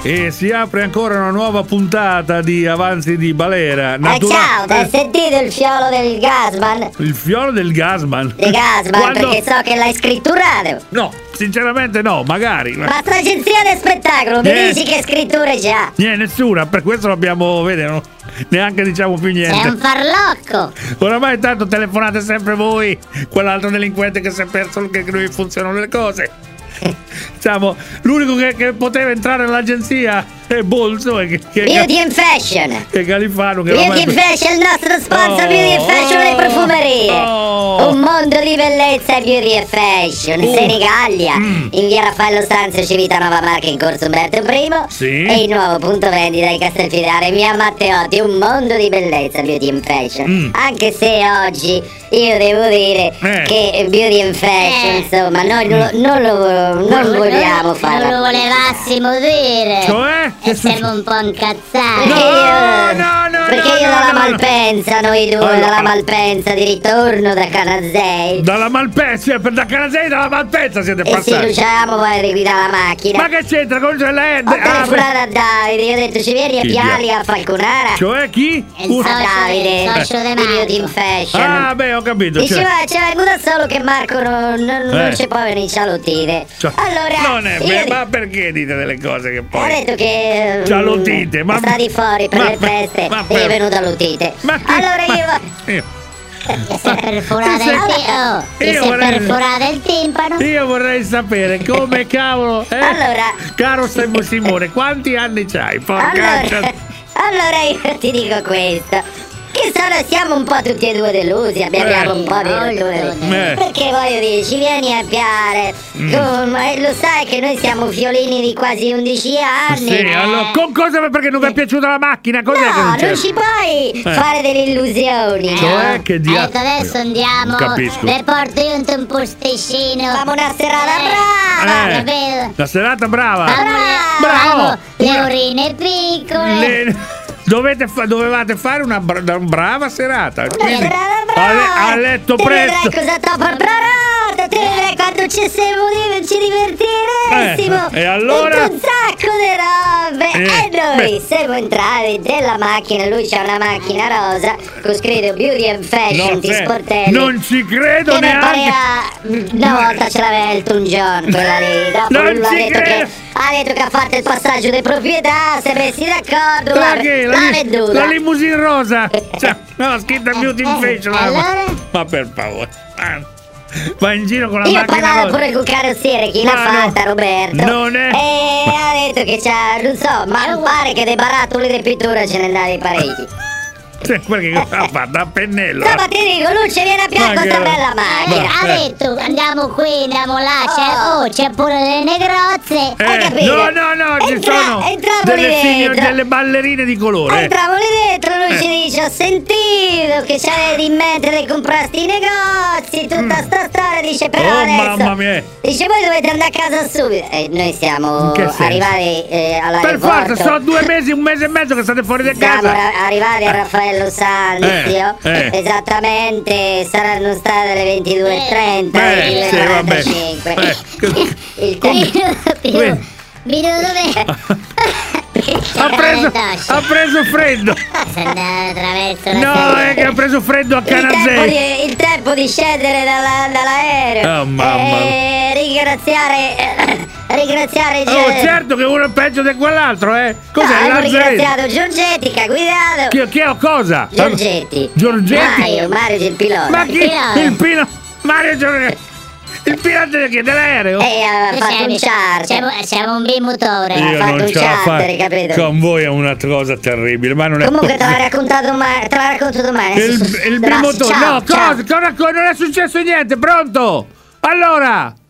E si apre ancora una nuova puntata di Avanzi di Balera. Ciao, hai sentito il fiolo del Gasman? Il fiolo del Gasman? Di Gasman, perché so che l'hai scritturato. No, sinceramente no, magari. Ma sta agenzia del spettacolo, mi dici che scritture c'ha? Nessuna, per questo l'abbiamo, vede, neanche diciamo più niente. Sei un farlocco. Oramai tanto telefonate sempre voi, quell'altro delinquente che si è perso che non funzionano le cose. Diciamo, l'unico che poteva entrare nell'agenzia è Bolso e Beauty and Fashion. Che Califano che Beauty and Fashion, il nostro sponsor. Beauty and Fashion, le profumerie. Un mondo di bellezza e Beauty and Fashion. Senigallia, in via Raffaello Stanzio, Civitanova Marche, in corso Umberto I. Sì. E il nuovo punto vendita di Castelfidardo, via Matteotti. Un mondo di bellezza, Beauty and Fashion. Anche se oggi io devo dire che Beauty and Fashion, insomma, noi non vogliamo fare. Non lo volevamo dire. Cioè? E siamo un po' incazzati. Perché io dalla Malpensa, noi due dalla Malpensa di ritorno da Canazei. Dalla Malpensa, da Canazei dalla Malpensa siete E passati. sì, riusciamo poi a riguidare la macchina. Ma che c'entra con lei? Ho telefonato a Davide, io ho detto ci vieni a Piali a Falconara. Cioè chi? Davide, socio de Beauty and Fashion. Ah, beh, ho capito. Diceva, c'è venuto solo che Marco non ci può venire cialottine. Allora, non è vero, ma perché dite delle cose che poi... ho detto che cialotite, ma... sta di fuori per le feste e è venuta l'utite. Allora io... Ti sei perforato il timpano. Io vorrei sapere come cavolo... Allora... Caro Simone, quanti anni c'hai? Allora io ti dico questo. Che siamo un po' tutti e due delusi, abbiamo un po' di rotture. Perché voglio dire, ci vieni a piare, lo sai che noi siamo fiolini di quasi 11 anni. Sì, allora, con cosa? Perché non vi è piaciuta la macchina? Cos'è no, che non ci puoi fare delle illusioni. Cioè, che diavolo. Adesso andiamo. Capisco. Le porto io un posticino. Famo una serata brava, capito? La serata brava. Bravo. Le urine piccole. Dovevate fare una brava serata. Brava. A letto presto. Cosa t'ho preparato? Te vedrai quando ci divertiressimo. E allora? Un sacco di robe. E noi siamo entrati della macchina. Lui c'ha una macchina rosa con scritto Beauty and Fashion di Sportelli. Non ci credo neanche. Una volta ce l'aveva Elton John, quella lì. Dopo non lui ci credo. ha detto che ha fatto il passaggio di proprietà, si è messi d'accordo, l'ha venduta. La limousine rosa. No, scritta Beauty and Fashion. Allora? Ma per favore. Va in giro con la io macchina parlavo rosa. pure col carrozziere, chi l'ha fatta, Roberto. Non è. E ha detto che c'ha, non so, ma pare che dei barattoli di pittura ce ne dai parecchi. Perché ha fatto a pennello. No, ma ti dico, Luce viene a piacere con sta bella macchina. Ha detto andiamo qui, andiamo là, c'è pure le negrozze. Hai capito? No, ci sono delle ballerine di colore. Entriamo lì dentro, lui ci dice: ho sentito che c'avevi in mente di comprare sti negozi, tutta sta storia, dice però adesso. Mamma mia. Dice voi dovete andare a casa subito. E noi siamo arrivati all'aeroporto. Per forza, sono 2 mesi, 1 mese e mezzo che state fuori da casa. Siamo arrivati a Raffaello Sanzio. Esattamente, saranno state le 22:30. Sì, vabbè. Il tempo. Ha preso freddo. No, è che ha preso freddo a Canazei. Il tempo di scendere dall'aereo. Oh mamma. Ringraziare certo che uno è peggio di quell'altro, Cos'è? Abbiamo ringraziato Giorgetti che ha guidato. Chi ho cosa? Giorgetti. Mario il pilota. Ma chi? Il pilota? Mario Giorgetti. Il pilota dell'aereo? Ha fatto un charter. Siamo un bimotore. Io ha fatto non un ce la charter, capito? Con voi è una cosa terribile, ma non è. Comunque te l'ha racconto domani. Il bimotore. No, cosa? Non è successo niente, pronto? Allora.